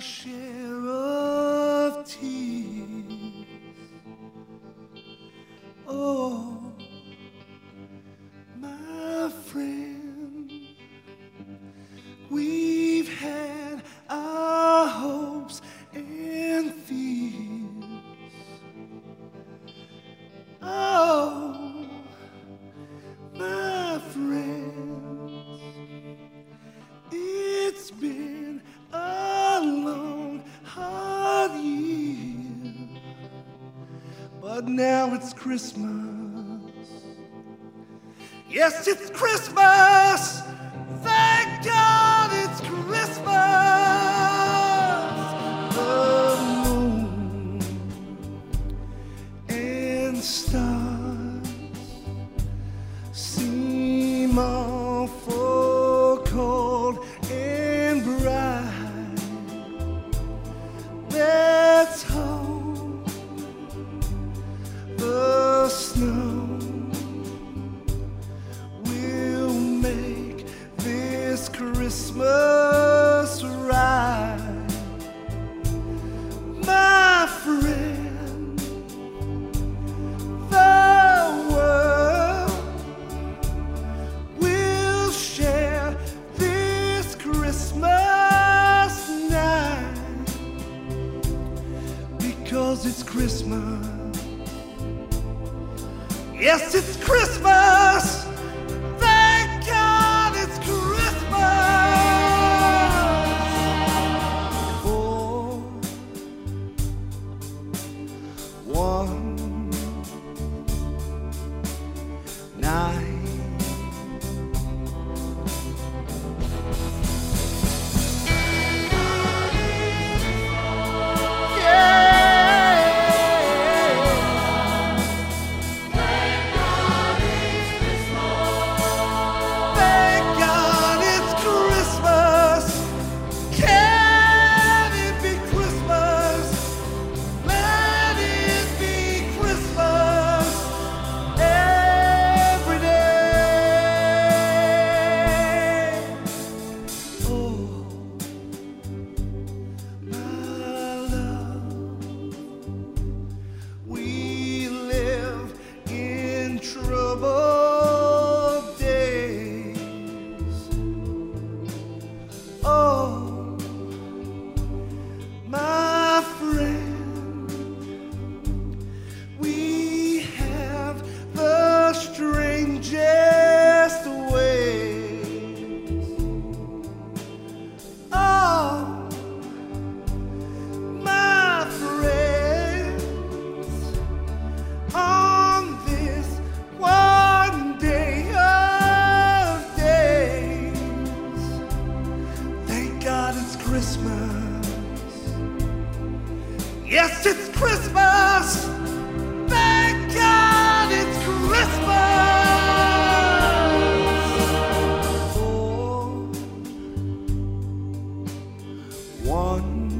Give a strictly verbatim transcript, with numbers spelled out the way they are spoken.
share of tears. Oh, my friend, we've had our hopes and fears. Oh, my friends, it's been a long, hard year, but now it's Christmas. Yes, it's Christmas. Thank God it's Christmas. The moon and stars seem awful cold and bright. Let's hope the snow will make this Christmas right. My friend, the world will share this Christmas night, because it's Christmas. Yes, it's Christmas. Thank God it's Christmas. Four, one, nine. Troubled days. Oh, my friend, we have the strangest ways. Oh, my friends, on this one day of days, thank God it's Christmas. Yes, it's Christmas. Thank God it's Christmas. Four, one.